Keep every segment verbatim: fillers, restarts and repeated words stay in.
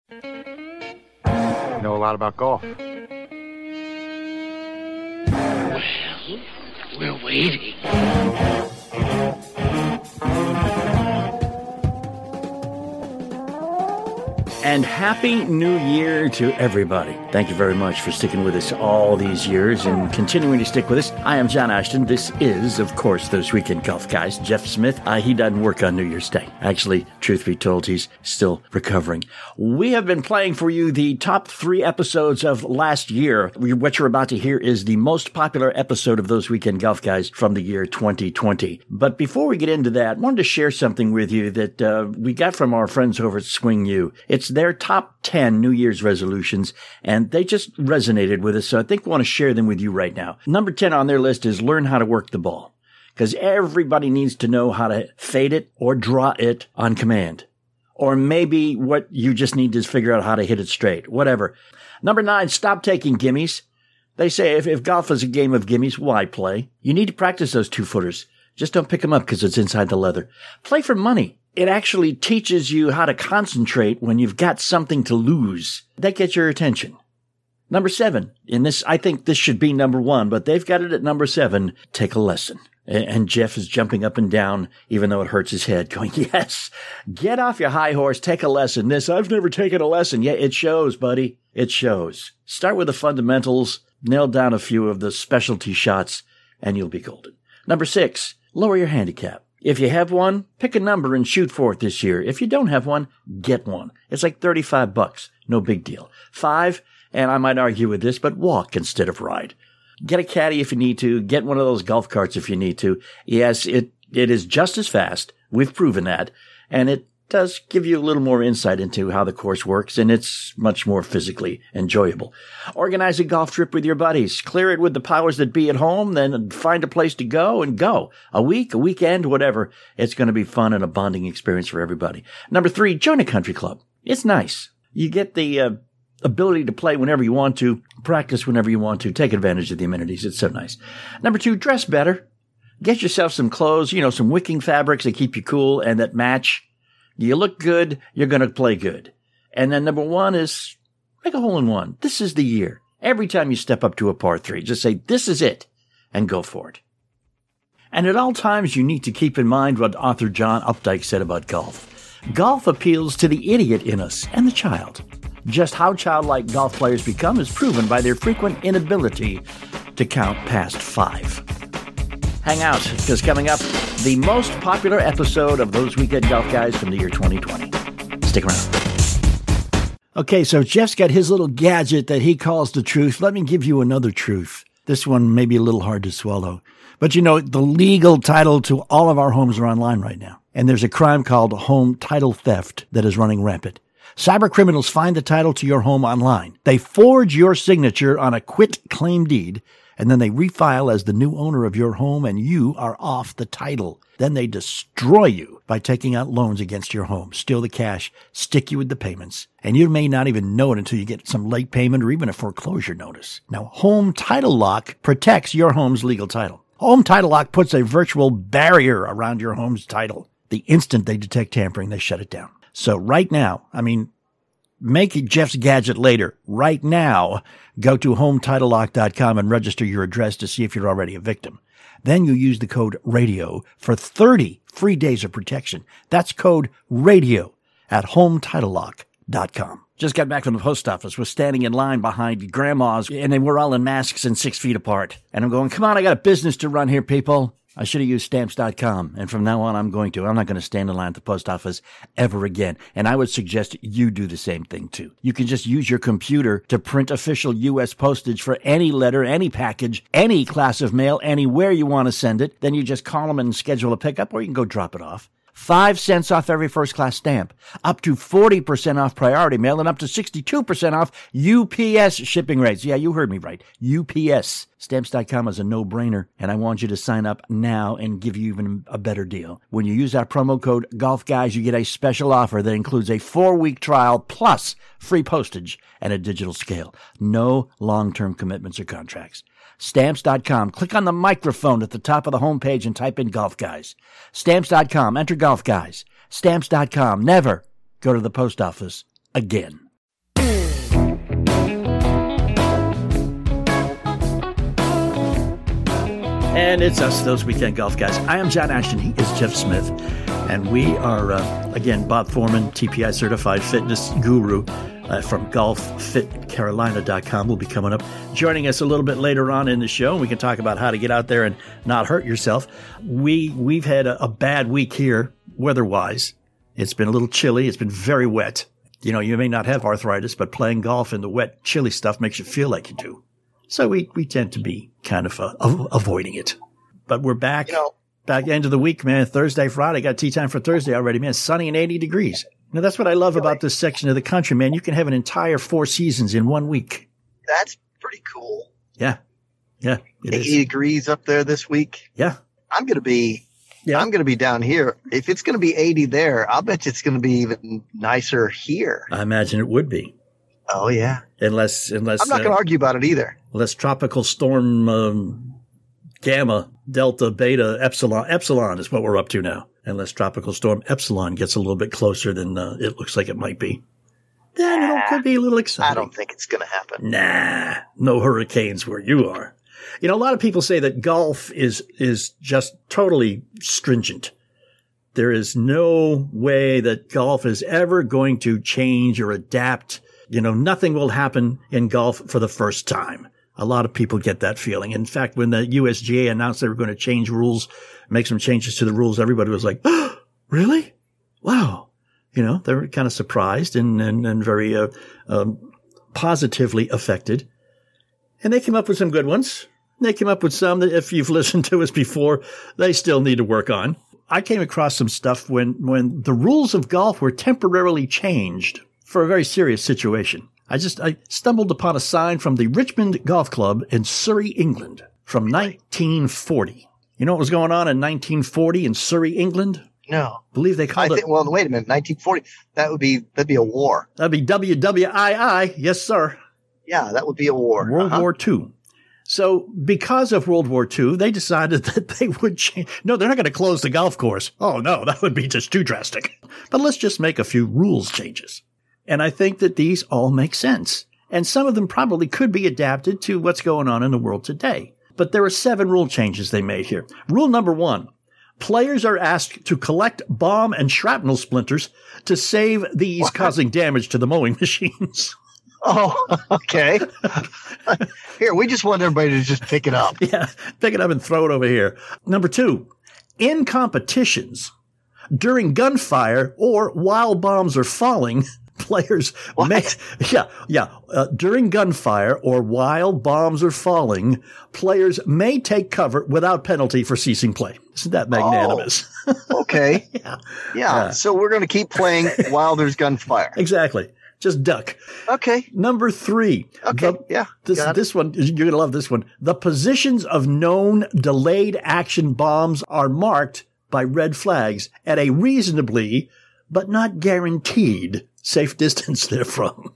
You know a lot about golf. Well, we're waiting. And Happy New Year to everybody. Thank you very much for sticking with us all these years and continuing to stick with us. I am John Ashton. This is, of course, Those Weekend Golf Guys. Jeff Smith, uh, he doesn't work on New Year's Day. Actually, truth be told, he's still recovering. We have been playing for you the top three episodes of last year. What you're about to hear is the most popular episode of Those Weekend Golf Guys from the year twenty twenty. But before we get into that, I wanted to share something with you that uh, we got from our friends over at Swing U. It's their top ten New Year's resolutions, and they just resonated with us, so I think we want to share them with you right now. Number ten on their list is learn how to work the ball, because everybody needs to know how to fade it or draw it on command. Or maybe what you just need to is figure out how to hit it straight, whatever. Number nine, stop taking gimmies. They say if, if golf is a game of gimmies, why play? You need to practice those two-footers. Just don't pick them up because it's inside the leather. Play for money. It actually teaches you how to concentrate when you've got something to lose. That gets your attention. Number seven, and this, I think this should be number one, but they've got it at number seven, take a lesson. And Jeff is jumping up and down, even though it hurts his head, going, yes, get off your high horse, take a lesson. This, I've never taken a lesson. Yeah, it shows, buddy. It shows. Start with the fundamentals, nail down a few of the specialty shots, and you'll be golden. Number six, lower your handicap. If you have one, pick a number and shoot for it this year. If you don't have one, get one. It's like thirty-five bucks. No big deal. Five, and I might argue with this, but walk instead of ride. Get a caddy if you need to. Get one of those golf carts if you need to. Yes, it, it is just as fast. We've proven that. And it does give you a little more insight into how the course works, and it's much more physically enjoyable. Organize a golf trip with your buddies. Clear it with the powers that be at home, then find a place to go and go. A week, a weekend, whatever. It's going to be fun and a bonding experience for everybody. Number three, join a country club. It's nice. You get the uh, ability to play whenever you want to, practice whenever you want to, take advantage of the amenities. It's so nice. Number two, dress better. Get yourself some clothes, you know, some wicking fabrics that keep you cool and that match. You look good, you're going to play good. And then number one is make a hole in one. This is the year. Every time you step up to a par three, just say, this is it, and go for it. And at all times, you need to keep in mind what author John Updike said about golf. Golf appeals to the idiot in us and the child. Just how childlike golf players become is proven by their frequent inability to count past five. Hang out, because coming up, the most popular episode of Those Weekend Golf Guys from the year twenty twenty. Stick around. Okay, so Jeff's got his little gadget that he calls the truth. Let me give you another truth. This one may be a little hard to swallow. But you know, the legal title to all of our homes are online right now. And there's a crime called home title theft that is running rampant. Cyber criminals find the title to your home online. They forge your signature on a quit claim deed, and then they refile as the new owner of your home, and you are off the title. Then they destroy you by taking out loans against your home, steal the cash, stick you with the payments, and you may not even know it until you get some late payment or even a foreclosure notice. Now, Home Title Lock protects your home's legal title. Home Title Lock puts a virtual barrier around your home's title. The instant they detect tampering, they shut it down. So right now, I mean, make Jeff's gadget later. Right now, go to home title lock dot com and register your address to see if you're already a victim. Then you use the code RADIO for thirty free days of protection. That's code RADIO at home title lock dot com. Just got back from the post office. Was standing in line behind grandmas, and they were all in masks and six feet apart. And I'm going, come on, I got a business to run here, people. I should have used stamps dot com, and from now on I'm going to. I'm not going to stand in line at the post office ever again, and I would suggest you do the same thing too. You can just use your computer to print official U S postage for any letter, any package, any class of mail, anywhere you want to send it. Then you just call them and schedule a pickup, or you can go drop it off. Five cents off every first-class stamp, up to forty percent off priority mail, and up to sixty-two percent off U P S shipping rates. Yeah, you heard me right. U P S. Stamps dot com is a no-brainer, and I want you to sign up now and give you even a better deal. When you use our promo code GolfGuys, you get a special offer that includes a four-week trial plus free postage and a digital scale. No long-term commitments or contracts. Stamps dot com. Click on the microphone at the top of the homepage and type in Golf Guys. Stamps dot com. Enter Golf Guys. Stamps dot com. Never go to the post office again. And it's us, those weekend golf guys. I am John Ashton. He is Jeff Smith. And we are, uh, again, Bob Foreman, T P I certified fitness guru uh, from golf fit carolina dot com will be coming up, joining us a little bit later on in the show. We can talk about how to get out there and not hurt yourself. We, we've had a, a bad week here, weather-wise. It's been a little chilly. It's been very wet. You know, you may not have arthritis, but playing golf in the wet, chilly stuff makes you feel like you do. So we, we tend to be kind of uh, avoiding it. But we're back, you know, back end of the week, man. Thursday, Friday, got tea time for Thursday already, man. Sunny and eighty degrees. Now, that's what I love really? about this section of the country, man. You can have an entire four seasons in one week. That's pretty cool. Yeah. Yeah. It eighty is. degrees up there this week. Yeah. I'm going to be, yeah. I'm going to be down here. If it's going to be eighty there, I'll bet you it's going to be even nicer here. I imagine it would be. Oh, yeah. Unless, unless, I'm not going to uh, argue about it either. unless tropical storm, um, Gamma, Delta, Beta, Epsilon. Epsilon is what we're up to now. Unless tropical storm Epsilon gets a little bit closer than uh, it looks like it might be. Then it could be a little exciting. I don't think it's going to happen. Nah, no hurricanes where you are. You know, a lot of people say that golf is is just totally stringent. There is no way that golf is ever going to change or adapt. You know, nothing will happen in golf for the first time. A lot of people get that feeling. In fact, when the U S G A announced they were going to change rules, make some changes to the rules, everybody was like, oh, really? Wow. You know, they were kind of surprised and, and, and very uh, um, positively affected. And they came up with some good ones. They came up with some that if you've listened to us before, they still need to work on. I came across some stuff when, when the rules of golf were temporarily changed for a very serious situation. I just, I stumbled upon a sign from the Richmond Golf Club in Surrey, England from nineteen forty. You know what was going on in nineteen forty in Surrey, England? No. I believe they I called think, it. well, wait a minute. nineteen forty. That would be, that'd be a war. That'd be W W I I. Yes, sir. Yeah, that would be a war. World uh-huh. War Two. So because of World War Two, they decided that they would change. No, they're not going to close the golf course. Oh, no, that would be just too drastic. But let's just make a few rules changes. And I think that these all make sense. And some of them probably could be adapted to what's going on in the world today. But there are seven rule changes they made here. Rule number one, players are asked to collect bomb and shrapnel splinters to save these What? causing damage to the mowing machines. Oh, okay. Here, we just want everybody to just pick it up. Yeah, pick it up and throw it over here. Number two, in competitions, during gunfire or while bombs are falling, players What? may, yeah, yeah, uh, during gunfire or while bombs are falling, players may take cover without penalty for ceasing play. Isn't that magnanimous? Okay. yeah, Yeah. Yeah. So we're going to keep playing while there's gunfire. exactly. Just duck. Okay. Number three. Okay. the- yeah. This, got it. this one, you're going to love this one. The positions of known delayed action bombs are marked by red flags at a reasonably, but not guaranteed, safe distance therefrom.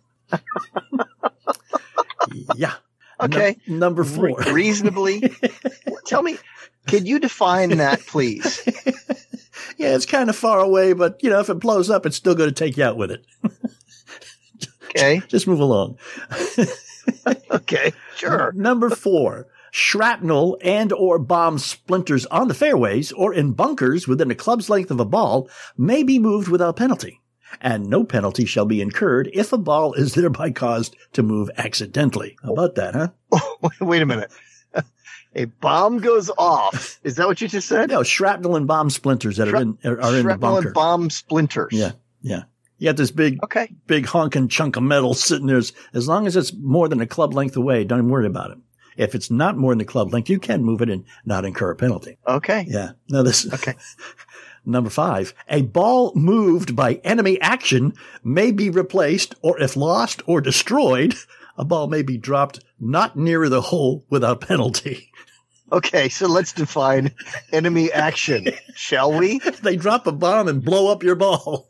yeah. Okay. Num- number four. Re- reasonably. Tell me, could you define that, please? yeah, it's kind of far away, but, you know, if it blows up, it's still going to take you out with it. Okay. Just move along. Okay. Sure. Number four, shrapnel and or bomb splinters on the fairways or in bunkers within a club's length of a ball may be moved without penalty, and no penalty shall be incurred if a ball is thereby caused to move accidentally. How about that, huh? Wait a minute. A bomb goes off. Is that what you just said? No, shrapnel and bomb splinters that are in are, are in the Shrapnel bunker. and bomb splinters. Yeah, yeah. You got this big, Okay. big honking chunk of metal sitting there. As long as it's more than a club length away, don't even worry about it. If it's not more than a club length, you can move it and not incur a penalty. Okay. Yeah. No, this. Okay. Number five, a ball moved by enemy action may be replaced, or if lost or destroyed, a ball may be dropped not nearer the hole without penalty. Okay. So let's define enemy action, shall we? They drop a bomb and blow up your ball.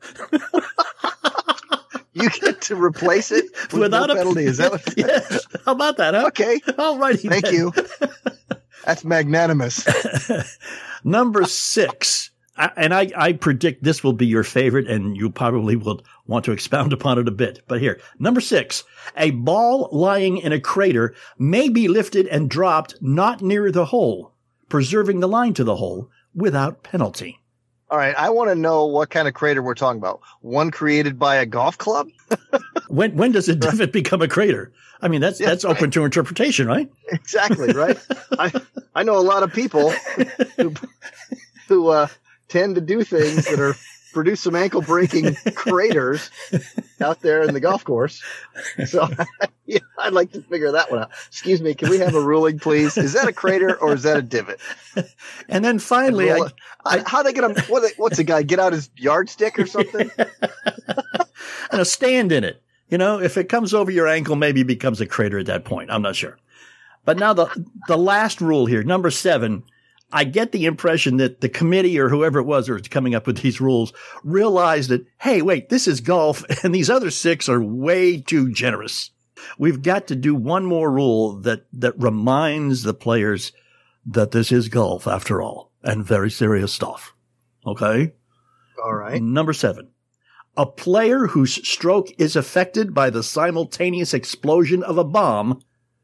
You get to replace it with Without no a penalty. Is that what? Yes. How about that, huh? Okay. All righty. Thank then. you. That's magnanimous. Number six, I, and I, I predict this will be your favorite, and you probably will want to expound upon it a bit. But here, number six, a ball lying in a crater may be lifted and dropped not near the hole, preserving the line to the hole without penalty. All right, I want to know what kind of crater we're talking about. One created by a golf club? when when does a divot become a crater? I mean, that's yeah, that's open right. to interpretation, right? Exactly, right? I I know a lot of people who, who uh, tend to do things that are produce some ankle-breaking craters out there in the golf course. So yeah, I'd like to figure that one out. Excuse me, can we have a ruling, please? Is that a crater or is that a divot? And then finally, and roll, I, I, how they get a what, what's a guy get out his yardstick or something and a stand in it? You know, if it comes over your ankle, maybe it becomes a crater at that point. I'm not sure. But now the the last rule here, number seven. I get the impression that the committee or whoever it was who was coming up with these rules realized that, hey, wait, this is golf and these other six are way too generous. We've got to do one more rule that, that reminds the players that this is golf after all and very serious stuff. Okay? All right. Number seven. A player whose stroke is affected by the simultaneous explosion of a bomb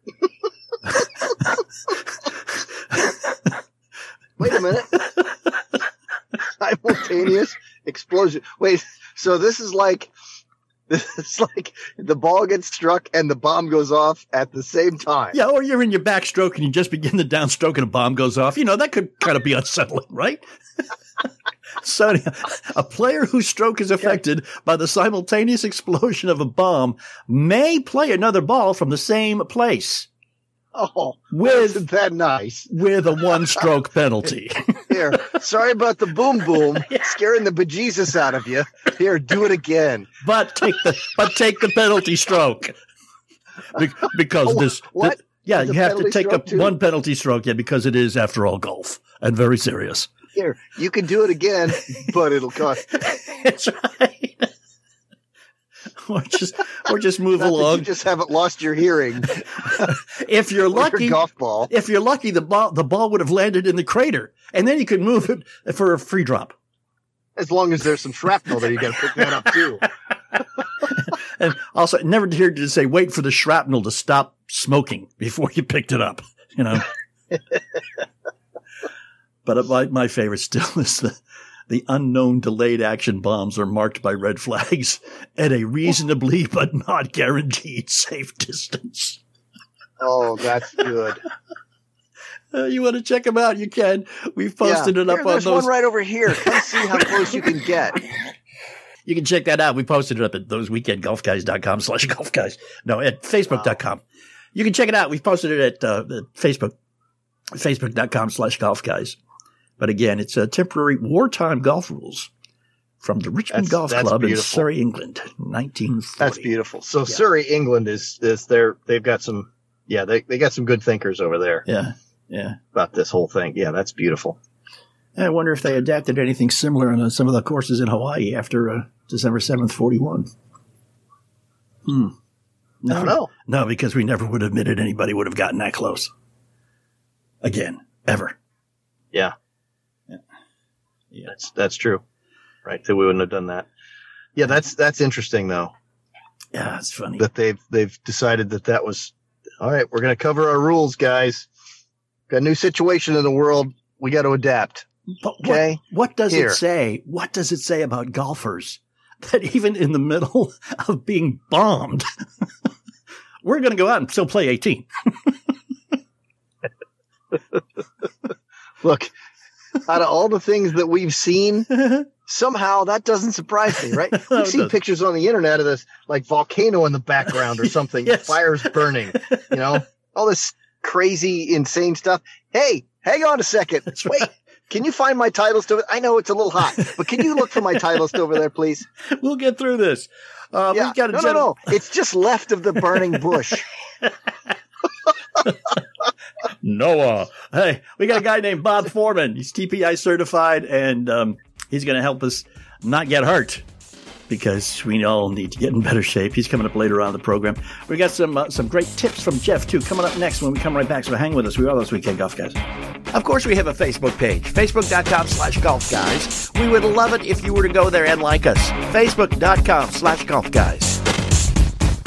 Wait a minute. Simultaneous explosion. Wait, so this is like, this is like the ball gets struck and the bomb goes off at the same time. Yeah, or you're in your backstroke and you just begin the downstroke and a bomb goes off. You know, that could kind of be unsettling, right? So a player whose stroke is affected yeah. by the simultaneous explosion of a bomb may play another ball from the same place. Oh, with, isn't that nice? With a one-stroke penalty. Here, sorry about the boom boom, scaring the bejesus out of you. Here, do it again. But take the but take the penalty stroke. Be, because oh, this, what? This, yeah, you have to take up too? one penalty stroke, yeah, because it is, after all, golf and very serious. Here, you can do it again, but it'll cost. That's right. Or just, or just move Not along. That you just haven't lost your hearing. If you're lucky, your golf ball. If you're lucky, the ball, the ball would have landed in the crater, and then you could move it for a free drop. As long as there's some shrapnel there, you got to pick that up too. And also, never heard you say, "Wait for the shrapnel to stop smoking before you picked it up." You know. But my my favorite still is the. The unknown delayed action bombs are marked by red flags at a reasonably but not guaranteed safe distance. Oh, that's good. Uh, you want to check them out? You can. We've posted yeah. it up Here, on there's those. There's one right over here. Come see how close you can get. You can check that out. We posted it up at thoseweekendgolfguys.com slash golfguys. No, at facebook dot com. Wow. You can check it out. We've posted it at, uh, at Facebook, facebook.com slash golfguys. But again, it's a temporary wartime golf rules from the Richmond that's, Golf that's Club beautiful. in Surrey, England, nineteen forty. That's beautiful. So yeah. Surrey, England is is there? They've got some, yeah, they they got some good thinkers over there. Yeah, yeah. About this whole thing. Yeah, that's beautiful. I wonder if they adapted anything similar on some of the courses in Hawaii after uh, December seventh, forty-one. Hmm. No, I don't know. No, because we never would have admitted anybody would have gotten that close. Again, ever. Yeah. Yeah, that's that's true, right? That we wouldn't have done that. Yeah, that's that's interesting though. Yeah, it's funny that they've they've decided that that was all right. We're going to cover our rules, guys. Got a new situation in the world. We got to adapt. But okay. What, what does Here. it say? What does it say about golfers that even in the middle of being bombed, we're going to go out and still play eighteen? Look. Out of all the things that we've seen, somehow that doesn't surprise me, right? We've no, seen doesn't. pictures on the internet of this, like volcano in the background or something, yes. fires burning, you know, all this crazy, insane stuff. Hey, hang on a second. That's Wait, right. Can you find my title stove? I know it's a little hot, but can you look for my title stove over there, please? We'll get through this. Uh, yeah. we've got a no, gen- no, no. It's just left of the burning bush. Noah. Hey, we got a guy named Bob Foreman. He's T P I certified, and um, he's going to help us not get hurt because we all need to get in better shape. He's coming up later on in the program. We got some uh, some great tips from Jeff, too, coming up next when we come right back. So hang with us. We are Those Weekend Golf Guys. Of course, we have a Facebook page, facebook.com slash golf guys. We would love it if you were to go there and like us. Facebook.com slash golf guys.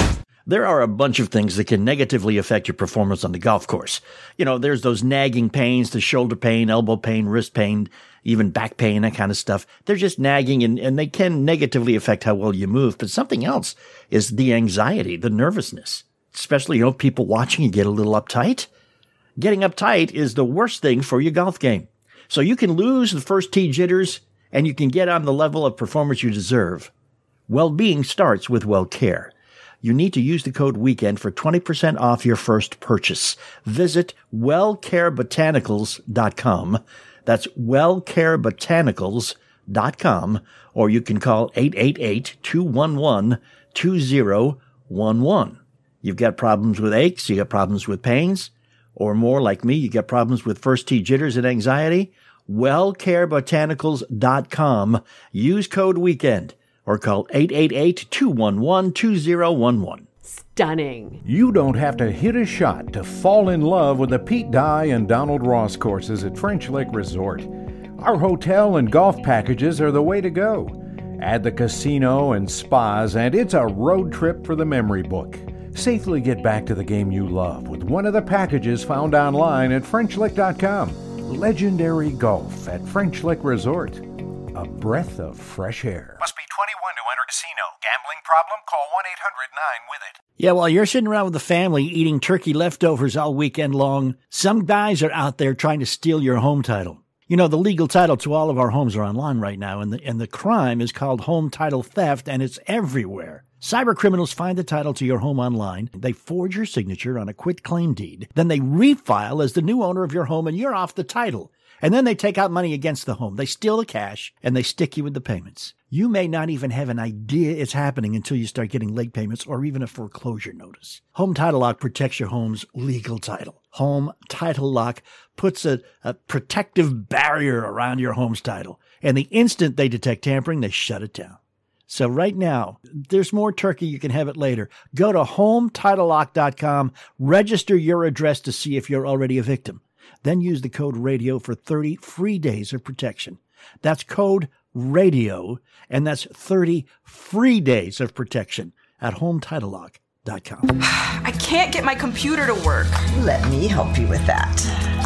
There are a bunch of things that can negatively affect your performance on the golf course. You know, there's those nagging pains, the shoulder pain, elbow pain, wrist pain, even back pain, that kind of stuff. They're just nagging, and, and they can negatively affect how well you move. But something else is the anxiety, the nervousness, especially, you know, people watching you get a little uptight. Getting uptight is the worst thing for your golf game. So you can lose the first tee jitters, and you can get on the level of performance you deserve. Well-being starts with WellCare. You need to use the code WEEKEND for twenty percent off your first purchase. Visit well care botanicals dot com. That's well care botanicals dot com, or you can call eight eight eight, two one one, two zero one one. You've got problems with aches, you got problems with pains, or more like me, you got problems with first tee jitters and anxiety? well care botanicals dot com. Use code WEEKEND. Or call eight eight eight, two one one, two zero one one. Stunning. You don't have to hit a shot to fall in love with the Pete Dye and Donald Ross courses at French Lick Resort. Our hotel and golf packages are the way to go. Add the casino and spas, and it's a road trip for the memory book. Safely get back to the game you love with one of the packages found online at French Lick dot com. Legendary golf at French Lick Resort. A breath of fresh air. Must be twenty-one to enter casino. Gambling problem? Call one eight hundred nine with it. Yeah, while you're sitting around with the family eating turkey leftovers all weekend long, some guys are out there trying to steal your home title. You know, the legal title to all of our homes are online right now, and the, and the crime is called home title theft, and it's everywhere. Cyber criminals find the title to your home online. They forge your signature on a quitclaim deed. Then they refile as the new owner of your home, and you're off the title. And then they take out money against the home. They steal the cash, and they stick you with the payments. You may not even have an idea it's happening until you start getting late payments or even a foreclosure notice. Home Title Lock protects your home's legal title. Home Title Lock puts a, a protective barrier around your home's title. And the instant they detect tampering, they shut it down. So right now, there's more turkey. You can have it later. Go to home title lock dot com, register your address to see if you're already a victim. Then use the code RADIO for thirty free days of protection. That's code RADIO, and that's thirty free days of protection at home title lock dot com. I can't get my computer to work. Let me help you with that.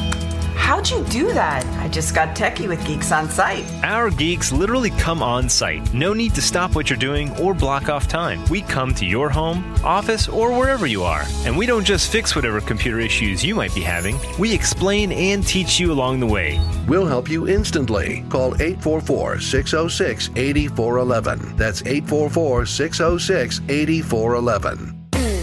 How'd you do that? I just got techie with Geeks on Site. Our geeks literally come on site. No need to stop what you're doing or block off time. We come to your home, office, or wherever you are. And we don't just fix whatever computer issues you might be having. We explain and teach you along the way. We'll help you instantly. Call eight four four, six oh six, eight four one one. That's eight four four, six oh six, eight four one one.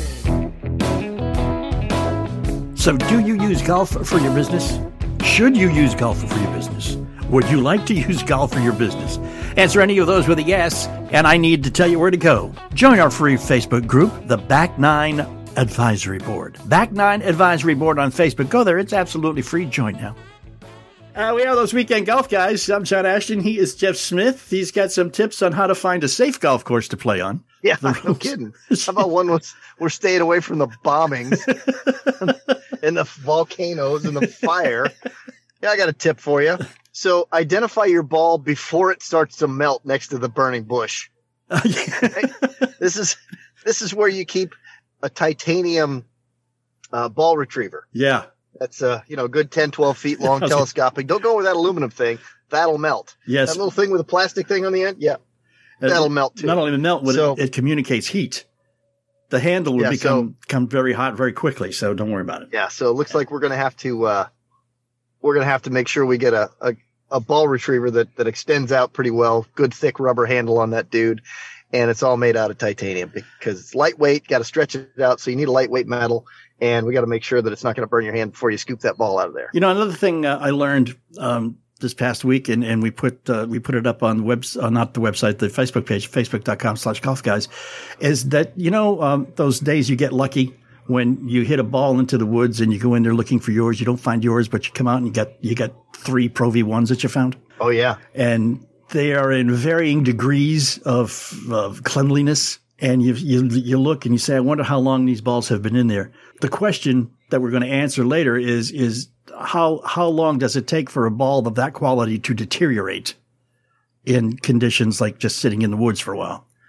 So do you use golf for your business? Should you use golf for your business? Would you like to use golf for your business? Answer any of those with a yes, and I need to tell you where to go. Join our free Facebook group, the Back Nine Advisory Board. Back Nine Advisory Board on Facebook. Go there. It's absolutely free. Join now. Uh, we are those weekend golf guys. I'm John Ashton. He is Jeff Smith. He's got some tips on how to find a safe golf course to play on. Yeah, no kidding. How about one was we're staying away from the bombings and the volcanoes and the fire. Yeah, I got a tip for you. So identify your ball before it starts to melt next to the burning bush. Uh, yeah. Right? This is this is where you keep a titanium uh, ball retriever. Yeah. That's uh, you know, a good ten, twelve feet long, telescopic. Don't go with that aluminum thing. That'll melt. Yes. That little thing with a plastic thing on the end? Yeah. That'll uh, melt too. Not only melt, but so, it, it communicates heat. The handle will yeah, become, so, become very hot very quickly, so don't worry about it. Yeah, so it looks like we're going to have to uh, we're going to have to make sure we get a, a, a ball retriever that, that extends out pretty well. Good thick rubber handle on that dude, and it's all made out of titanium because it's lightweight. Got to stretch it out, so you need a lightweight metal, and we got to make sure that it's not going to burn your hand before you scoop that ball out of there. You know, another thing uh, I learned um, this past week, and, and we put uh, we put it up on the web, uh, not the website, the Facebook page, facebook dot com slash golf guys, is that, you know, um, those days you get lucky when you hit a ball into the woods and you go in there looking for yours, you don't find yours, but you come out and you got you got three Pro V ones that you found. Oh yeah, and they are in varying degrees of of cleanliness. And you you you look and you say, I wonder how long these balls have been in there. The question that we're going to answer later is is how how long does it take for a ball of that quality to deteriorate in conditions like just sitting in the woods for a while?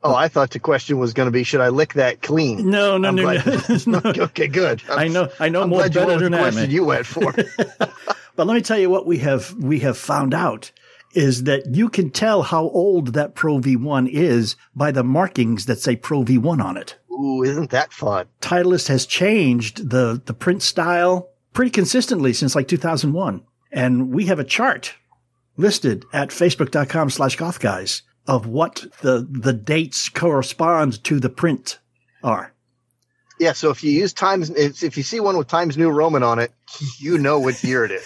Oh, I thought the question was going to be, should I lick that clean? No, no, I'm no, glad- no. Okay, good. I'm, I know, I know I'm more glad you better went with than the that, question man. you went for. But let me tell you what we have we have found out is that you can tell how old that Pro V one is by the markings that say Pro V one on it. Ooh, isn't that fun? Titleist has changed the, the print style pretty consistently since like two thousand one. And we have a chart listed at facebook.com slash golf guys of what the, the dates correspond to the print are. Yeah, so if you use Times, if you see one with Times New Roman on it, you know what year it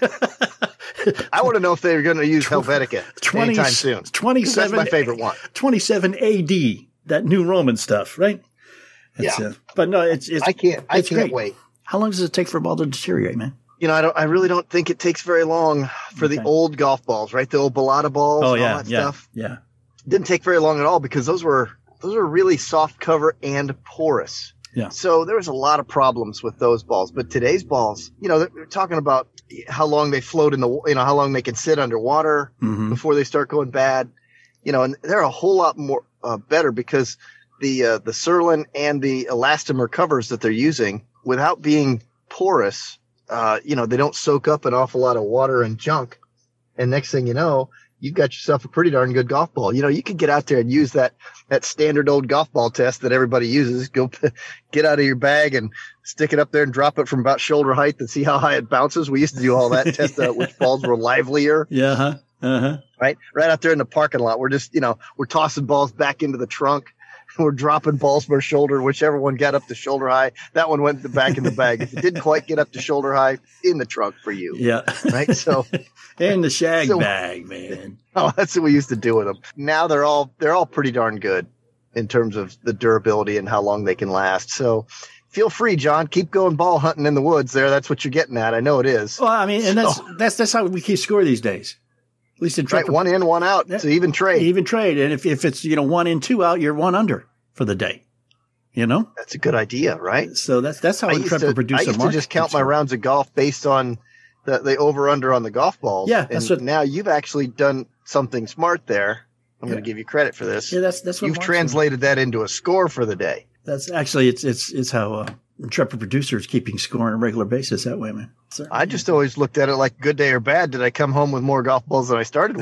is. I want to know if they're going to use Helvetica twenty, anytime soon. twenty-seven, That's my favorite one. twenty-seven A D, that New Roman stuff, right? That's, yeah, uh, but no, it's, it's I can't. I it's can't great. wait. How long does it take for a ball to deteriorate, man? You know, I don't. I really don't think it takes very long for Okay. the old golf balls, right? The old Bellata balls Oh and yeah, all that yeah, stuff. yeah. Didn't take very long at all because those were those were really soft cover and porous. Yeah. So there was a lot of problems with those balls. But today's balls, you know, they're talking about how long they float in the, you know, how long they can sit underwater Mhm. before they start going bad. You know, and they're a whole lot more uh, better because the uh, the Surlyn and the elastomer covers that they're using, without being porous, uh, you know, they don't soak up an awful lot of water and junk. And next thing you know, you've got yourself a pretty darn good golf ball. You know, you could get out there and use that, that standard old golf ball test that everybody uses. Go get out of your bag and stick it up there and drop it from about shoulder height and see how high it bounces. We used to do all that, test out which balls were livelier. Yeah. Huh? Uh-huh. Right. Right out there in the parking lot. We're just, you know, we're tossing balls back into the trunk. We're dropping balls from our shoulder. Whichever one got up to shoulder high, that one went back in the bag. If it didn't quite get up to shoulder high, in the trunk for you. Yeah. Right. So, and the shag So- bag, man. oh, that's what we used to do with them. Now they're all they're all pretty darn good in terms of the durability and how long they can last. So, feel free, John. Keep going ball hunting in the woods. There, that's what you're getting at. I know it is. Well, I mean, and that's So- that's that's how we keep score these days. At least in Right, Trevor, one in, one out. Yeah. So even trade. even trade, and if if it's you know one in, two out, you're one under for the day. You know, That's a good idea, right? so that's that's how I we used try to to, produce I a used to market. just count my rounds of golf based on the, the over under on the golf balls. Yeah, that's and what- now you've actually done something smart there. I'm going Yeah. to give you credit for this. Yeah, that's that's what You've Mark's translated that into a score for the day. doing. That's actually it's it's it's how uh, intrepid producer is keeping score on a regular basis that way, man. So, I just always looked at it like good day or bad. Did I come home with more golf balls than I started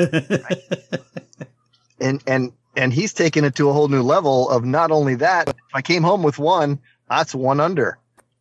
with? and and and he's taken it to a whole new level of not only that. If I came home with one, that's one under.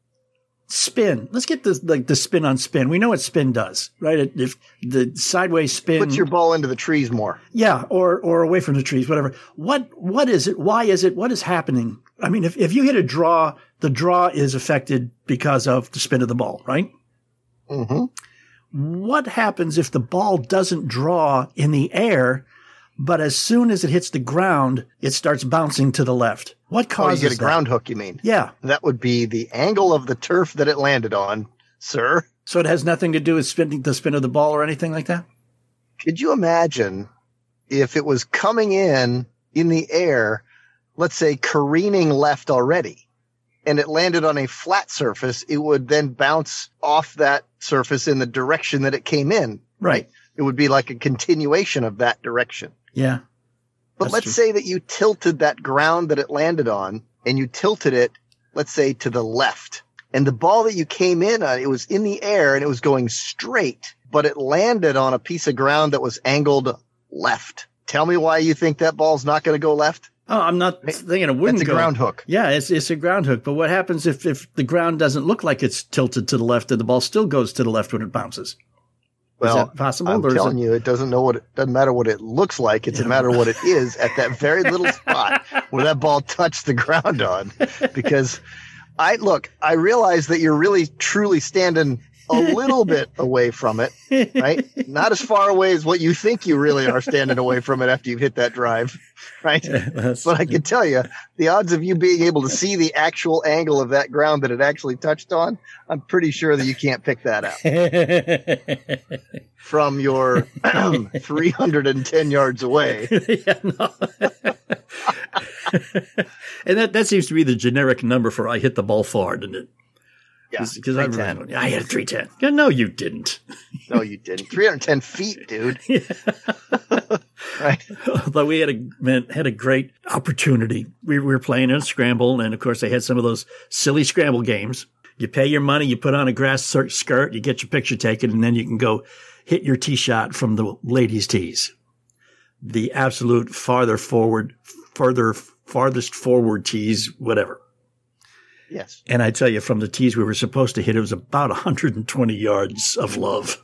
spin. Let's get the like the spin on spin. We know what spin does, right? It, if the sideways spin, Puts your ball into the trees more. yeah, or or away from the trees, whatever. What what is it? Why is it? What is happening? I mean, if if you hit a draw, the draw is affected because of the spin of the ball, right? Mm-hmm. What happens if the ball doesn't draw in the air, but as soon as it hits the ground, it starts bouncing to the left? What Oh, causes you get a that? ground hook, you mean? Yeah. That would be the angle of the turf that it landed on, sir. So it has nothing to do with spinning the spin of the ball or anything like that? Could you imagine if it was coming in in the air, let's say careening left already, and it landed on a flat surface, it would then bounce off that surface in the direction that it came in. Right. It would be like a continuation of that direction. Yeah. But That's let's true. say that you tilted that ground that it landed on and you tilted it, let's say, to the left. And the ball that you came in on, it was in the air and it was going straight, but it landed on a piece of ground that was angled left. Tell me why you think that ball's not going to go left? Oh, I'm not thinking it wouldn't It's a go. ground hook. Yeah, it's it's a ground hook. But what happens if, if the ground doesn't look like it's tilted to the left and the ball still goes to the left when it bounces? Well, that possible, I'm or is telling it- you, it doesn't know what it doesn't matter what it looks like. It's Yeah. a matter of what it is at that very little spot where that ball touched the ground on. Because I look, I realize that you're really truly standing a little bit away from it, right? Not as far away as what you think you really are standing away from it after you've hit that drive, right? That's- But I can tell you, the odds of you being able to see the actual angle of that ground that it actually touched on, I'm pretty sure that you can't pick that out from your three hundred ten yards away. yeah, no. And that, that seems to be the generic number for I hit the ball far, didn't it? Yeah, Because I, three ten. really- I hit a three ten. Yeah, no, you didn't. No, you didn't. three hundred ten feet, dude. Right. But we had a man, had a great opportunity. We were playing in a scramble, and of course they had some of those silly scramble games. You pay your money, you put on a grass skirt, you get your picture taken, and then you can go hit your tee shot from the ladies' tees. The absolute farther forward, further, farthest forward tees, whatever. Yes. And I tell you, from the tees we were supposed to hit, it was about one hundred twenty yards of love.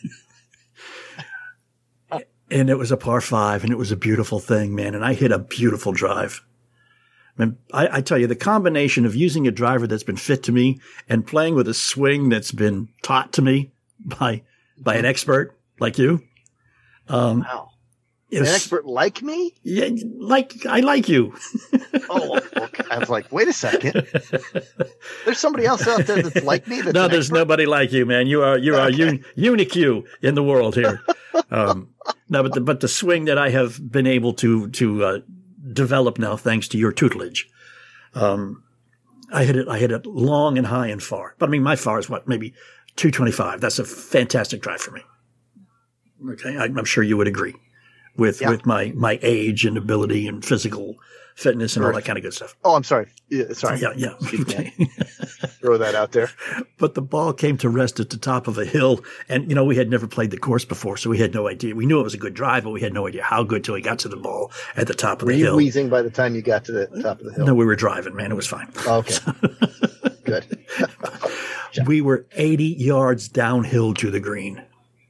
And it was a par five, and it was a beautiful thing, man. And I hit a beautiful drive. I mean, I, I tell you, the combination of using a driver that's been fit to me and playing with a swing that's been taught to me by by an expert like you. Um, wow. Was, an expert like me? Yeah, like I like you. Oh, okay. I was like, wait a second. There's somebody else out there that's like me. That's no, there's expert? Nobody like you, man. You are you are okay. un, unique in the world here. Um, no, but the, but the swing that I have been able to to uh, develop now, thanks to your tutelage, um, I hit it. I hit it long and high and far. But I mean, my far is what, maybe two twenty-five. That's a fantastic drive for me. Okay, I, I'm sure you would agree. With yeah. with my, my age and ability and physical fitness and all that kind of good stuff. Oh, I'm sorry. Yeah, sorry. Yeah, yeah. Okay. Throw that out there. But the ball came to rest at the top of a hill, and you know we had never played the course before, so we had no idea. We knew it was a good drive, but we had no idea how good till we got to the ball at the top of were the hill. hill. Were you wheezing by the time you got to the top of the hill? No, we were driving, man. It was fine. Oh, okay. Good. We were eighty yards downhill to the green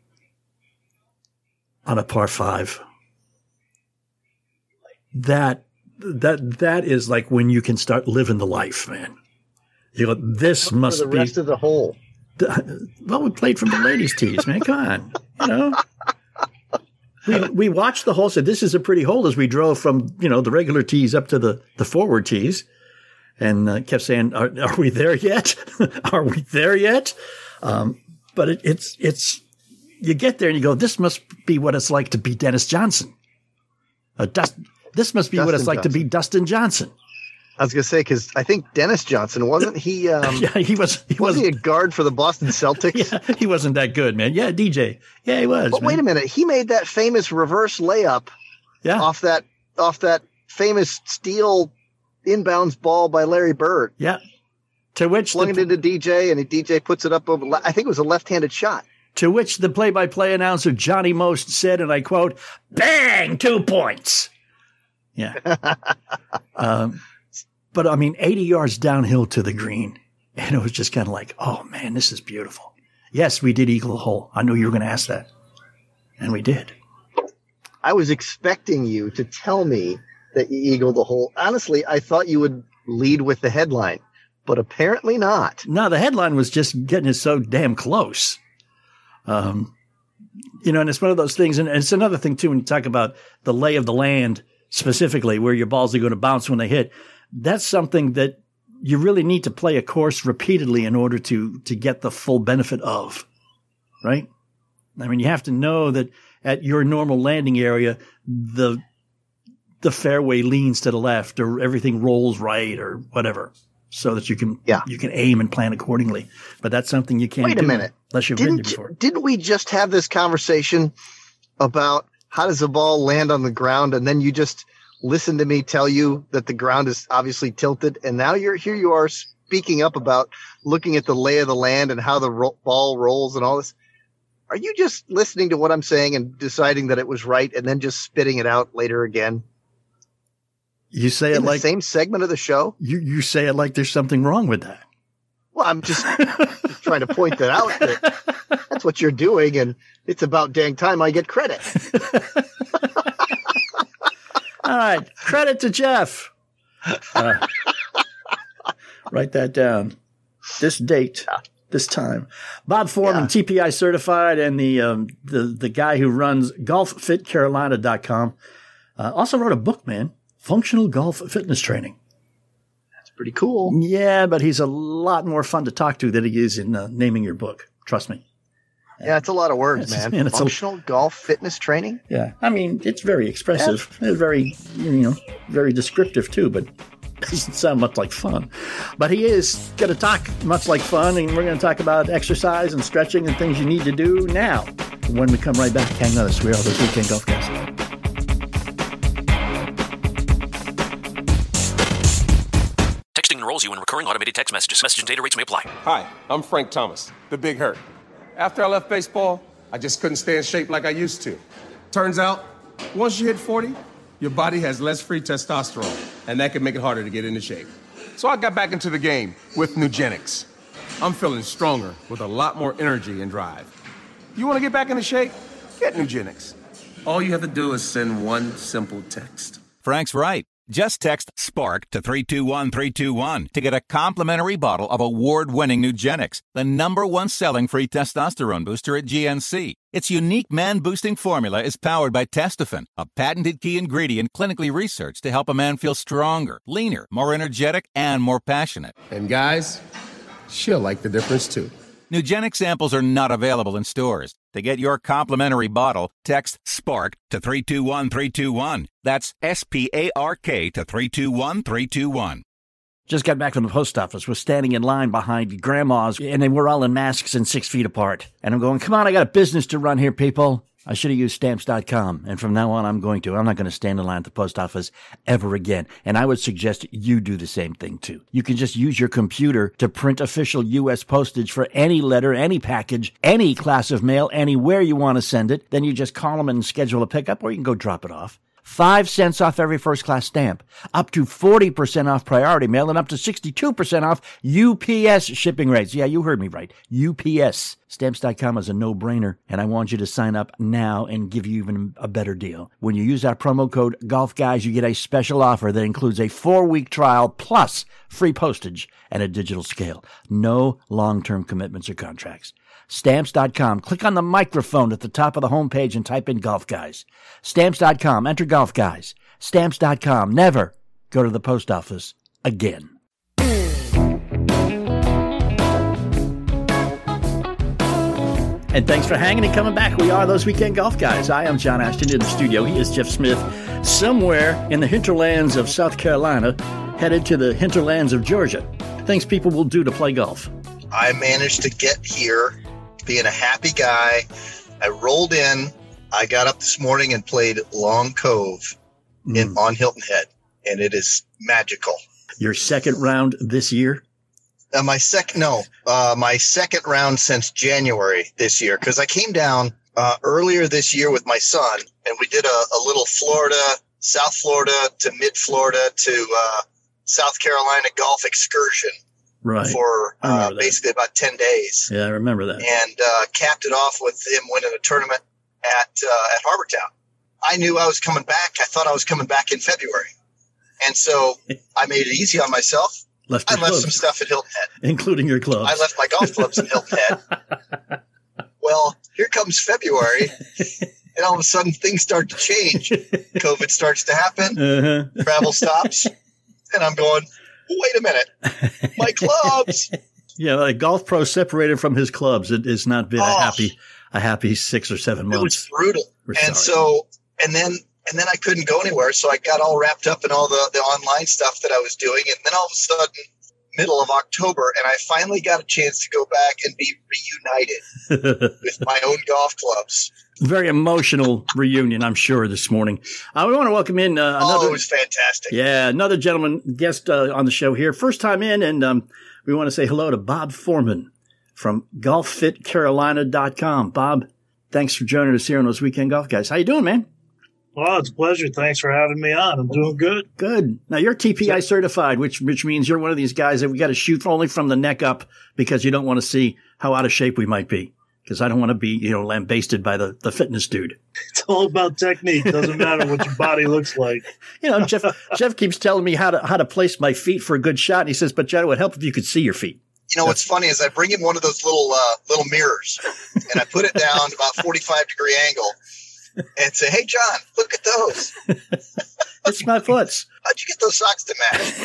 on a par five. That that that is like when you can start living the life, man. You go, this Look must for the be rest of the hole. The, well, we played from the ladies' tees, man. Come on, you know. We we watched the hole. Said this is a pretty hole as we drove from you know the regular tees up to the the forward tees, and uh, kept saying, "Are, are we there yet? Are we there yet?" Um, but it, it's it's you get there and you go, this must be what it's like to be Dennis Johnson. Uh, Dust. This must be Dustin what it's like Johnson. to be Dustin Johnson. I was going to say, because I think Dennis Johnson, wasn't he? Um, yeah, he was. He wasn't he a guard for the Boston Celtics? Yeah, he wasn't that good, man. Yeah, D J. Yeah, he was. But man. wait a minute. He made that famous reverse layup yeah. off that off that famous steel inbounds ball by Larry Bird. Yeah. To which flung the, it into D J, and D J puts it up over. I think it was a left-handed shot. To which the play-by-play announcer Johnny Most said, and I quote, "Bang! Two points." Yeah. um, but I mean, eighty yards downhill to the green. And it was just kind of like, oh man, this is beautiful. Yes, we did eagle the hole. I knew you were going to ask that. And we did. I was expecting you to tell me that you eagled the hole. Honestly, I thought you would lead with the headline, but apparently not. No, the headline was just getting us so damn close. Um, you know, and it's one of those things. And it's another thing too, when you talk about the lay of the land, specifically where your balls are going to bounce when they hit. That's something that you really need to play a course repeatedly in order to, to get the full benefit of, right? I mean, you have to know that at your normal landing area, the, the fairway leans to the left or everything rolls right or whatever so that you can, yeah. you can aim and plan accordingly. But that's something you can't Wait do a minute. unless you've didn't, been there before. Didn't we just have this conversation about how does the ball land on the ground? And then you just listen to me tell you that the ground is obviously tilted. And now you're here. You are speaking up about looking at the lay of the land and how the ro- ball rolls and all this. Are you just listening to what I'm saying and deciding that it was right and then just spitting it out later again? You say In it like the same segment of the show. You you say it like there's something wrong with that. Well, I'm just, just trying to point that out. That that's what you're doing, and it's about dang time I get credit. All right, credit to Jeff. Uh, write that down. This date, this time. Bob Foreman, yeah. T P I certified, and the um, the the guy who runs golf fit carolina dot com uh, also wrote a book, man. Functional Golf Fitness Training. Pretty cool. Yeah, but he's a lot more fun to talk to than he is in uh, naming your book. Trust me. Yeah, it's a lot of words, it's, man. man it's Functional a, golf fitness training. Yeah, I mean it's very expressive. Yeah. It's very, you know, very descriptive too, but it doesn't sound much like fun. But he is going to talk much like fun, and we're going to talk about exercise and stretching and things you need to do now. When we come right back, hang on us. We're all those Weekend Golf Guys. Texting enrolls you in recurring automated text messages. Message and data rates may apply. Hi, I'm Frank Thomas, the Big Hurt. After I left baseball, I just couldn't stay in shape like I used to. Turns out, once you hit forty, your body has less free testosterone, and that can make it harder to get into shape. So I got back into the game with Nugenics. I'm feeling stronger with a lot more energy and drive. You want to get back into shape? Get Nugenics. All you have to do is send one simple text. Frank's right. Just text SPARK to three two one three two one to get a complimentary bottle of award-winning Nugenics, the number one selling free testosterone booster at G N C. Its unique man-boosting formula is powered by Testofen, a patented key ingredient clinically researched to help a man feel stronger, leaner, more energetic, and more passionate. And guys, she'll like the difference too. Nugenic samples are not available in stores. To get your complimentary bottle, text SPARK to three two one three two one. That's S P A R K to three two one three two one. Just got back from the post office. Was standing in line behind grandma's, and they were all in masks and six feet apart. And I'm going, come on, I got a business to run here, people. I should have used stamps dot com, and from now on, I'm going to. I'm not going to stand in line at the post office ever again. And I would suggest you do the same thing, too. You can just use your computer to print official U S postage for any letter, any package, any class of mail, anywhere you want to send it. Then you just call them and schedule a pickup, or you can go drop it off. Five cents off every first-class stamp, up to forty percent off priority mail, and up to sixty-two percent off U P S shipping rates. Yeah, you heard me right. U P S. Stamps dot com is a no-brainer, and I want you to sign up now and give you even a better deal. When you use our promo code GolfGuys, you get a special offer that includes a four-week trial plus free postage and a digital scale. No long-term commitments or contracts. Stamps dot com. Click on the microphone at the top of the homepage and type in Golf Guys. Stamps dot com. Enter Golf Guys. Stamps dot com. Never go to the post office again. And thanks for hanging and coming back. We are those Weekend Golf Guys. I am John Ashton in the studio. He is Jeff Smith, somewhere in the hinterlands of South Carolina, headed to the hinterlands of Georgia. Things people will do to play golf. I managed to get here being a happy guy. I rolled in. I got up this morning and played Long Cove in, mm. on Hilton Head, and it is magical. Your second round this year? Uh, my second, no, uh, my second round since January this year, because I came down uh, earlier this year with my son, and we did a, a little Florida, South Florida to mid-Florida to uh, South Carolina golf excursion. Right. For uh, basically about ten days. Yeah, I remember that. And uh, capped it off with him winning a tournament at uh, at Harbour Town. I knew I was coming back. I thought I was coming back in February. And so I made it easy on myself. Left I left clubs. some stuff at Hilton Head. Including your clubs. I left my golf clubs at Hilton Head. Well, here comes February, and all of a sudden things start to change. COVID starts to happen. Uh-huh. Travel stops. And I'm going, wait a minute, my clubs. Yeah, like Golf Pro separated from his clubs. It has not been oh, a happy, a happy six or seven months. It was brutal. We're and sorry. so, and then, and then I couldn't go anywhere. So I got all wrapped up in all the, the online stuff that I was doing. And then all of a sudden, middle of October, and I finally got a chance to go back and be reunited with my own golf clubs. Very emotional reunion, I'm sure, this morning. I want to welcome in uh, another. Oh, it was fantastic. Yeah, another gentleman guest uh, on the show here. First time in, and um, we want to say hello to Bob Foreman from golf fit carolina dot com. Bob, thanks for joining us here on those Weekend Golf Guys. How you doing, man? Well, it's a pleasure. Thanks for having me on. I'm doing good. Good. Now, you're T P I certified, which which means you're one of these guys that we got to shoot only from the neck up because you don't want to see how out of shape we might be. Because I don't want to be, you know, lambasted by the, the fitness dude. It's all about technique. Doesn't matter what your body looks like. You know, Jeff Jeff keeps telling me how to how to place my feet for a good shot. And he says, but John, it would help if you could see your feet. You know, what's funny is I bring him one of those little uh, little mirrors, and I put it down about forty-five degree angle, and say, "Hey, John, look at those." It's my foots. How'd you get those socks to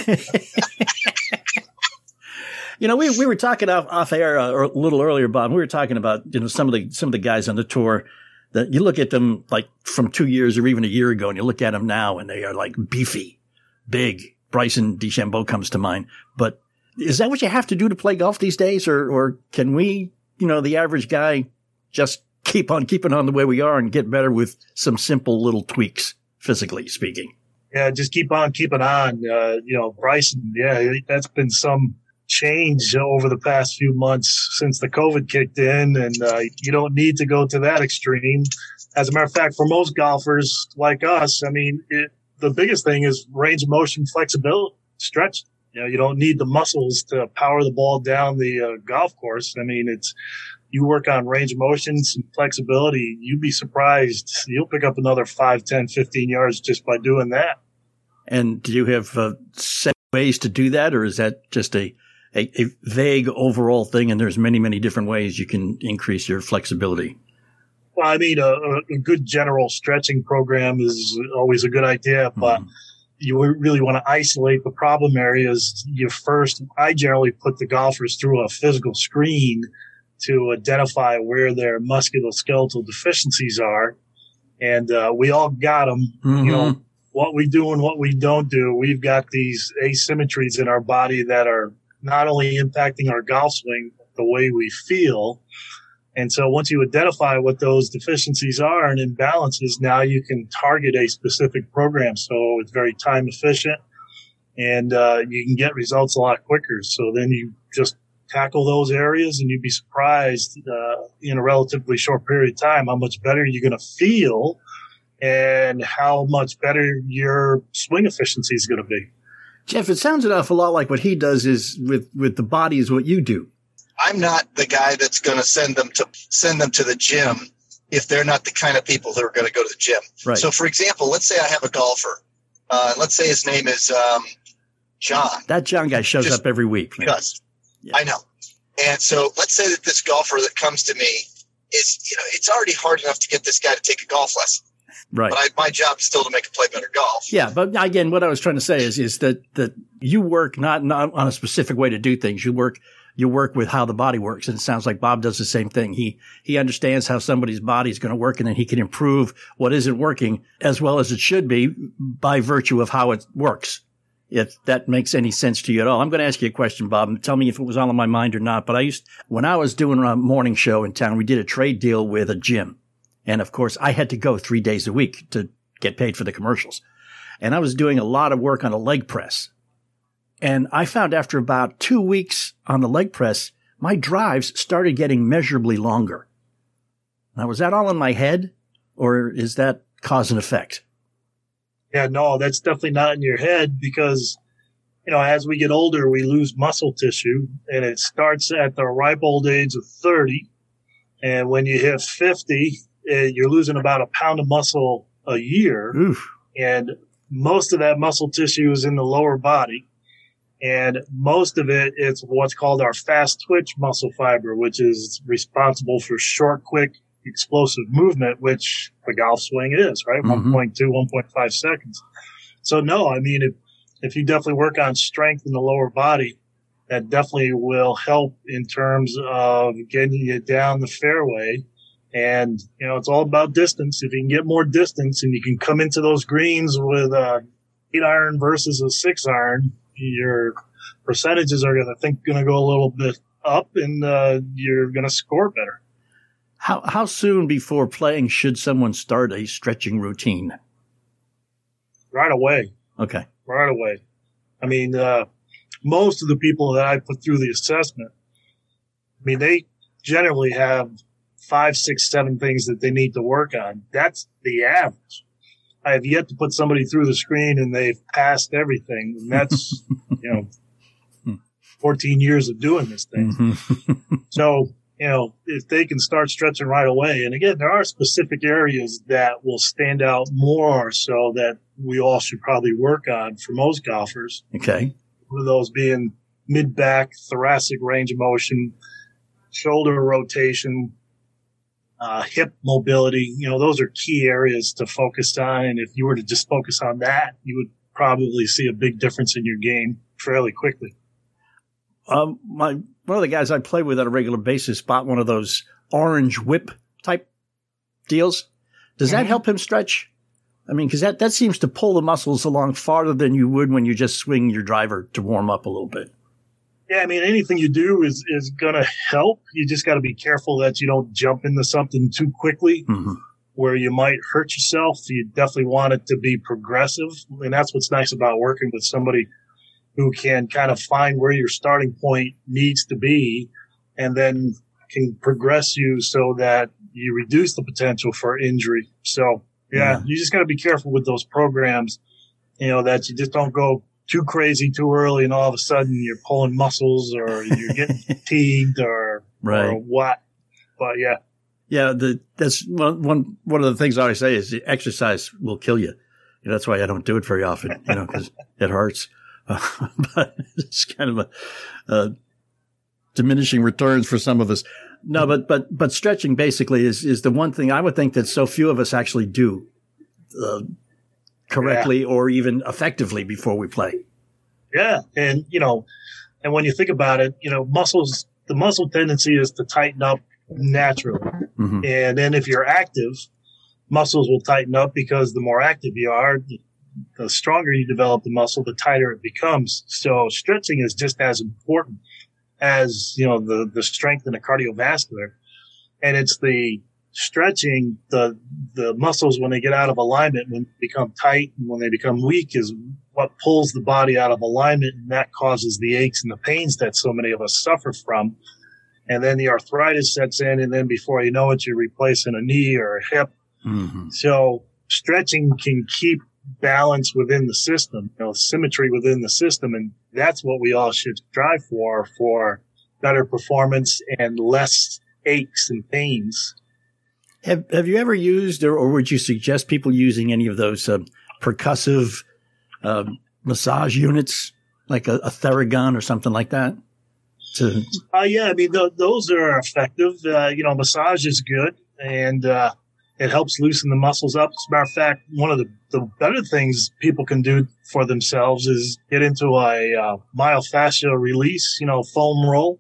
match? You know, we we were talking off, off air uh, a little earlier, Bob. We were talking about, you know, some of the some of the guys on the tour that you look at them like from two years or even a year ago, and you look at them now, and they are like beefy, big. Bryson DeChambeau comes to mind. But is that what you have to do to play golf these days, or or can we, you know, the average guy, just keep on keeping on the way we are and get better with some simple little tweaks, physically speaking? Yeah, just keep on keeping on. Uh, you know, Bryson, yeah, that's been some change over the past few months since the COVID kicked in, and uh, you don't need to go to that extreme. As a matter of fact, for most golfers like us, I mean, it, the biggest thing is range of motion flexibility, stretch. You know, you don't need the muscles to power the ball down the uh, golf course. I mean, it's you work on range of motion, some flexibility. You'd be surprised. You'll pick up another five, ten, fifteen yards just by doing that. And do you have uh, set ways to do that, or is that just a, a, a vague overall thing, and there's many, many different ways you can increase your flexibility? Well, I mean, a, a good general stretching program is always a good idea, but mm-hmm. you really want to isolate the problem areas. You first, I generally put the golfers through a physical screen to identify where their musculoskeletal deficiencies are. And uh, we all got them, mm-hmm. you know, what we do and what we don't do. We've got these asymmetries in our body that are not only impacting our golf swing, but the way we feel. And so once you identify what those deficiencies are and imbalances, now you can target a specific program. So it's very time efficient, and uh, you can get results a lot quicker. So then you just tackle those areas, and you'd be surprised uh, in a relatively short period of time how much better you're going to feel and how much better your swing efficiency is going to be. Jeff, it sounds an awful lot like what he does is with, with the body is what you do. I'm not the guy that's going to send them to send them to the gym if they're not the kind of people that are going to go to the gym. Right. So, for example, let's say I have a golfer. Uh, let's say his name is um, John. That John guy shows Just up every week. Man. Does. Yeah. I know. And so let's say that this golfer that comes to me is, you know, it's already hard enough to get this guy to take a golf lesson. Right. But I, my job is still to make him play better golf. Yeah, but again, what I was trying to say is is that that you work not not on a specific way to do things. You work you work with how the body works, and it sounds like Bob does the same thing. He he understands how somebody's body is going to work, and then he can improve what isn't working as well as it should be by virtue of how it works. If that makes any sense to you at all. I'm going to ask you a question, Bob, and tell me if it was all on my mind or not. But I used when I was doing a morning show in town, we did a trade deal with a gym. And of course, I had to go three days a week to get paid for the commercials. And I was doing a lot of work on a leg press. And I found after about two weeks on the leg press, my drives started getting measurably longer. Now, was that all in my head, or is that cause and effect? Yeah, no, that's definitely not in your head because, you know, as we get older, we lose muscle tissue, and it starts at the ripe old age of thirty. And when you hit fifty, you're losing about a pound of muscle a year. Oof. And most of that muscle tissue is in the lower body. And most of it is what's called our fast twitch muscle fiber, which is responsible for short, quick, explosive movement, which the golf swing is, right? Mm-hmm. one point two, one point five seconds. So no, I mean, if, if you definitely work on strength in the lower body, that definitely will help in terms of getting you down the fairway. And, you know, it's all about distance. If you can get more distance and you can come into those greens with a eight iron versus a six iron, your percentages are going to think going to go a little bit up, and uh, you're going to score better. How how soon before playing should someone start a stretching routine? Right away. Okay. Right away. I mean, uh, most of the people that I put through the assessment, I mean, they generally have five, six, seven things that they need to work on. That's the average. I have yet to put somebody through the screen and they've passed everything. And that's, you know, fourteen years of doing this thing. Mm-hmm. So, you know, if they can start stretching right away. And again, there are specific areas that will stand out more so that we all should probably work on for most golfers. Okay. One of those being mid-back, thoracic range of motion, shoulder rotation, Uh, hip mobility. You know, those are key areas to focus on. And if you were to just focus on that, you would probably see a big difference in your game fairly quickly. Um, my, one of the guys I play with on a regular basis bought one of those orange whip type deals. Does that help him stretch? I mean, cause that, that seems to pull the muscles along farther than you would when you just swing your driver to warm up a little bit. Yeah, I mean, anything you do is, is going to help. You just got to be careful that you don't jump into something too quickly. Mm-hmm. where you might hurt yourself. You definitely want it to be progressive. And that's what's nice about working with somebody who can kind of find where your starting point needs to be and then can progress you so that you reduce the potential for injury. So, yeah, yeah. you just got to be careful with those programs, you know, that you just don't go too crazy too early and all of a sudden you're pulling muscles or you're getting fatigued or, right. or what. But, yeah. Yeah, the, that's one, one, one of the things I always say is the exercise will kill you. You know, that's why I don't do it very often, you know, because it hurts. Uh, but it's kind of a, uh, diminishing returns for some of us. No, but, but, but stretching basically is, is the one thing I would think that so few of us actually do, uh, correctly yeah. or even effectively before we play. Yeah. And, you know, and when you think about it, you know, muscles, the muscle tendency is to tighten up naturally. Mm-hmm. And then if you're active, muscles will tighten up because the more active you are, the, the stronger you develop the muscle, the tighter it becomes. So stretching is just as important as, you know, the, the strength and the cardiovascular. And it's the stretching, the, the muscles when they get out of alignment, when they become tight and when they become weak is what pulls the body out of alignment. And that causes the aches and the pains that so many of us suffer from. And then the arthritis sets in, and then before you know it, you're replacing a knee or a hip. Mm-hmm. So stretching can keep balance within the system, you know, symmetry within the system. And that's what we all should strive for, for better performance and less aches and pains. Have Have you ever used, or, or would you suggest people using any of those uh, percussive uh, massage units, like a, a Theragun or something like that? To uh, yeah, I mean, th- those are effective. Uh, you know, massage is good, and uh, it helps loosen the muscles up. As a matter of fact, one of the, the better things people can do for themselves is get into a uh, myofascial release, you know, foam roll.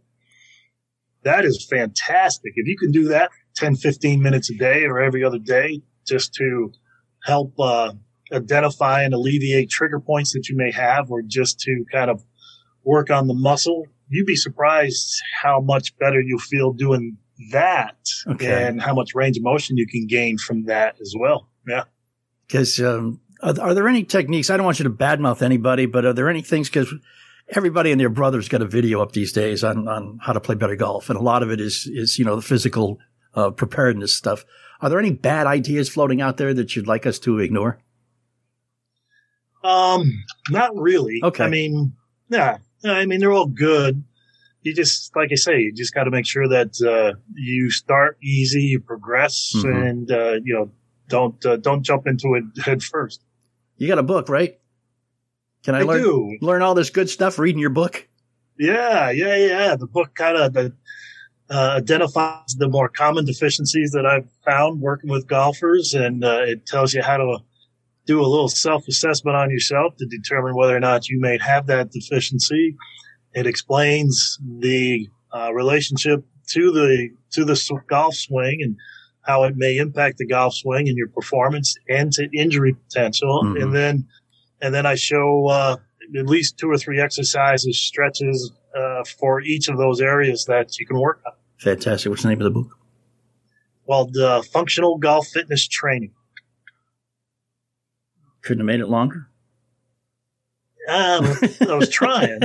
That is fantastic. If you can do that ten, fifteen minutes a day or every other day just to help uh, identify and alleviate trigger points that you may have, or just to kind of work on the muscle, you'd be surprised how much better you feel doing that, okay. and how much range of motion you can gain from that as well. Yeah. Because um, are, are there any techniques? I don't want you to badmouth anybody, but are there any things? Because everybody and their brother's got a video up these days on, on how to play better golf, and a lot of it is is you know the physical uh, preparedness stuff. Are there any bad ideas floating out there that you'd like us to ignore? Um, not really. Okay. I mean, yeah. I mean, they're all good. You just, like I say, you just got to make sure that uh, you start easy, you progress, mm-hmm. and uh, you know, don't uh, don't jump into it head first. You got a book, right? Can I, I learn do. learn all this good stuff reading your book? Yeah, yeah, yeah. The book kind of uh, identifies the more common deficiencies that I've found working with golfers, and uh, it tells you how to do a little self-assessment on yourself to determine whether or not you may have that deficiency. It explains the uh, relationship to the to the golf swing and how it may impact the golf swing and your performance and to injury potential. Mm-hmm. And then and then I show uh, at least two or three exercises, stretches uh, for each of those areas that you can work on. Fantastic. What's the name of the book? Well, the Functional Golf Fitness Training. Couldn't have made it longer? Um, I was trying.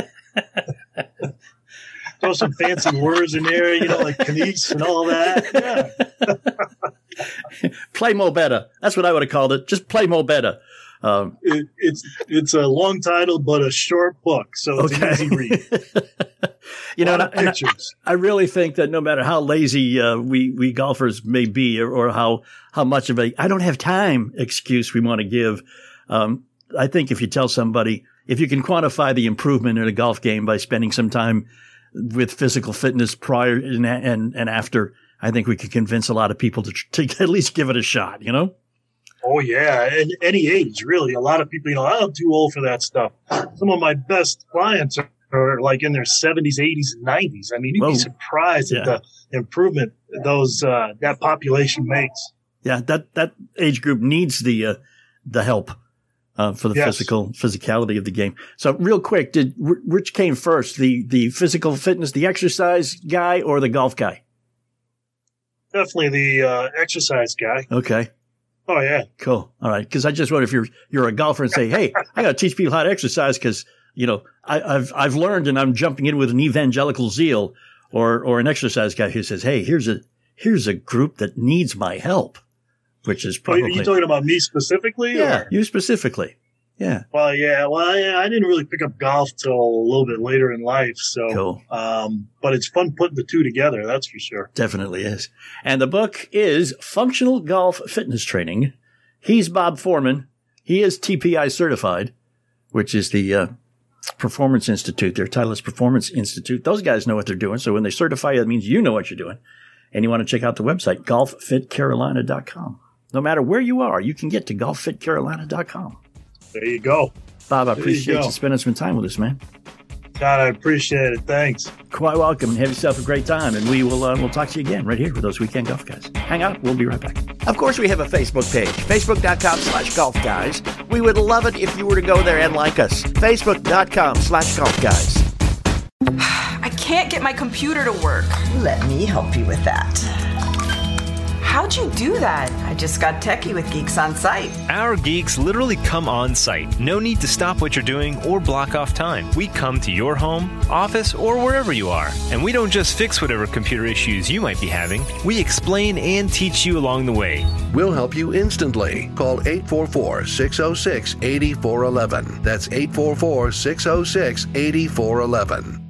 Throw some fancy words in there, you know, like Knies and all that. Yeah. Play more better. That's what I would have called it. Just play more better. Um, it, it's it's a long title, but a short book, so it's okay. an easy read. You know, and I, and I, I really think that no matter how lazy uh, we we golfers may be, or, or how how much of a I don't have time excuse we want to give, um, I think if you tell somebody, if you can quantify the improvement in a golf game by spending some time with physical fitness prior and and, and after, I think we could convince a lot of people to, to at least give it a shot. You know. Oh, yeah. And any age, really. A lot of people, you know, I'm too old for that stuff. Some of my best clients are, are like in their seventies, eighties, and nineties. I mean, you'd Whoa. be surprised yeah. at the improvement those uh, that population makes. Yeah, that, that age group needs the uh, the help uh, for the yes. physical physicality of the game. So real quick, did which came first, the, the physical fitness, the exercise guy, or the golf guy? Definitely the uh, exercise guy. Okay. Oh, yeah. Cool. All right. Because I just wonder if you're you're a golfer and say, hey, I got to teach people how to exercise because, you know, I, I've I've learned and I'm jumping in with an evangelical zeal, or or an exercise guy who says, hey, here's a here's a group that needs my help, which is probably. Are you talking about me specifically? Yeah, or? you specifically. Yeah. Well, yeah. Well, yeah, I didn't really pick up golf till a little bit later in life. So, cool. um, but it's fun putting the two together. That's for sure. Definitely is. And the book is Functional Golf Fitness Training. He's Bob Foreman. He is T P I certified, which is the uh, Performance Institute, their Titleist Performance Institute. Those guys know what they're doing. So when they certify you, that means you know what you're doing. And you want to check out the website, golf fit carolina dot com. No matter where you are, you can get to golf fit carolina dot com. There you go. Bob, I There appreciate you you, go. spending some time with us, man. God, I appreciate it. Thanks. Quite welcome. Have yourself a great time. And we will uh, we'll talk to you again right here for those Weekend Golf Guys. Hang out. We'll be right back. Of course, we have a Facebook page, facebook.com slash golf guys. We would love it if you were to go there and like us. Facebook.com slash golf guys. I can't get my computer to work. Let me help you with that. How'd you do that? I just got techie with Geeks on Site. Our geeks literally come on site. No need to stop what you're doing or block off time. We come to your home, office, or wherever you are. And we don't just fix whatever computer issues you might be having. We explain and teach you along the way. We'll help you instantly. Call eight four four, six oh six, eight four one one. That's eight four four, six oh six, eight four one one.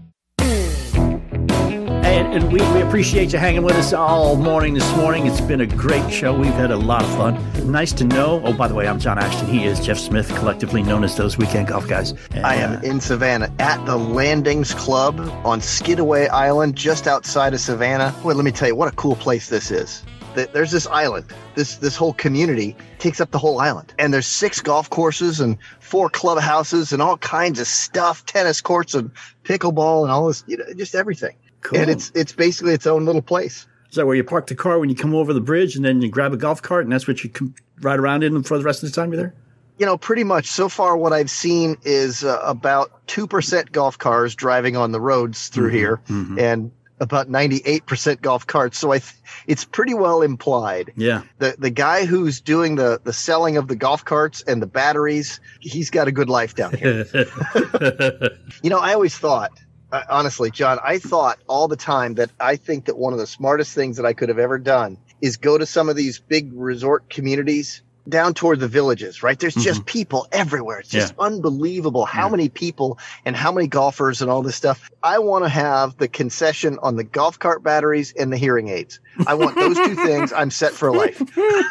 And, and we, we appreciate you hanging with us all morning this morning. It's been a great show. We've had a lot of fun. Nice to know. Oh, by the way, I'm John Ashton. He is Jeff Smith, collectively known as those Weekend Golf Guys. And, I am uh, in Savannah at the Landings Club on Skidaway Island, just outside of Savannah. Well, let me tell you what a cool place this is. Th- There's this island. This this whole community takes up the whole island. And there's six golf courses and four clubhouses and all kinds of stuff, tennis courts and pickleball and all this, you know, just everything. Cool. And it's it's basically its own little place. Is that where you park the car when you come over the bridge and then you grab a golf cart and that's what you can ride around in for the rest of the time you're there? You know, pretty much so far what I've seen is uh, about two percent golf cars driving on the roads through Mm-hmm, here mm-hmm. and about ninety-eight percent golf carts. So I th- it's pretty well implied. Yeah. The the guy who's doing the, the selling of the golf carts and the batteries, he's got a good life down here. You know, I always thought, uh, honestly, John, I thought all the time that I think that one of the smartest things that I could have ever done is go to some of these big resort communities down toward the villages, right? There's just Mhm. people everywhere. It's just Yeah. unbelievable how many people and how many golfers and all this stuff. I want to have the concession on the golf cart batteries and the hearing aids. I want those two things. I'm set for life.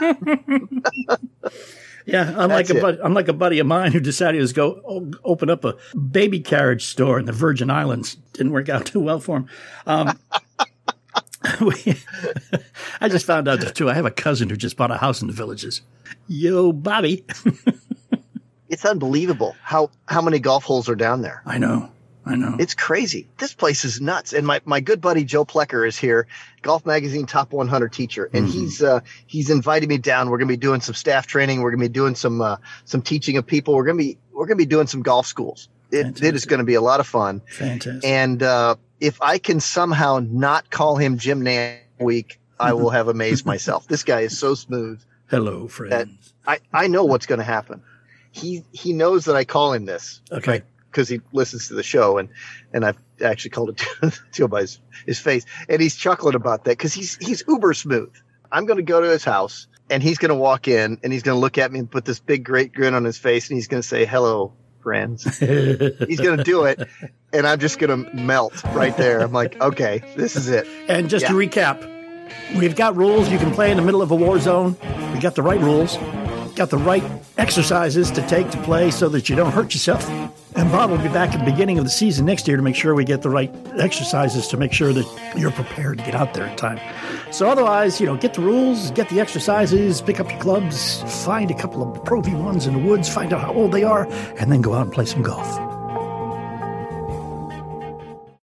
Yeah, I'm like That's a it. buddy, I'm like a buddy of mine who decided to go o- open up a baby carriage store in the Virgin Islands. Didn't work out too well for him. Um, we, I just found out too. I have a cousin who just bought a house in the Villages. Yo, Bobby. It's unbelievable how, how many golf holes are down there. I know. I know. It's crazy. This place is nuts. And my, my good buddy Joe Plecker is here, Golf Magazine Top one hundred teacher, and Mm-hmm. he's uh, he's invited me down. We're going to be doing some staff training. We're going to be doing some uh, some teaching of people. We're going to be we're going to be doing some golf schools. It, it is going to be a lot of fun. Fantastic. And uh, if I can somehow not call him Jim Nantz week, I will have amazed myself. This guy is so smooth. Hello, friend. That I, I know what's going to happen. He he knows that I call him this. Okay. Because he listens to the show, and, and I've actually called it to, to him by his, his face, and he's chuckling about that because he's he's uber smooth. I'm going to go to his house, and he's going to walk in, and he's going to look at me and put this big great grin on his face, and he's going to say, "Hello, friends." He's going to do it, and I'm just going to melt right there. I'm like, okay, this is it. And just Yeah. to recap, we've got rules. You can play in the middle of a war zone. We got the right rules. Got the right exercises to take to play so that you don't hurt yourself. And Bob will be back at the beginning of the season next year to make sure we get the right exercises to make sure that you're prepared to get out there in time. So otherwise, you know, get the rules, get the exercises, pick up your clubs, find a couple of Pro V ones in the woods, find out how old they are, and then go out and play some golf.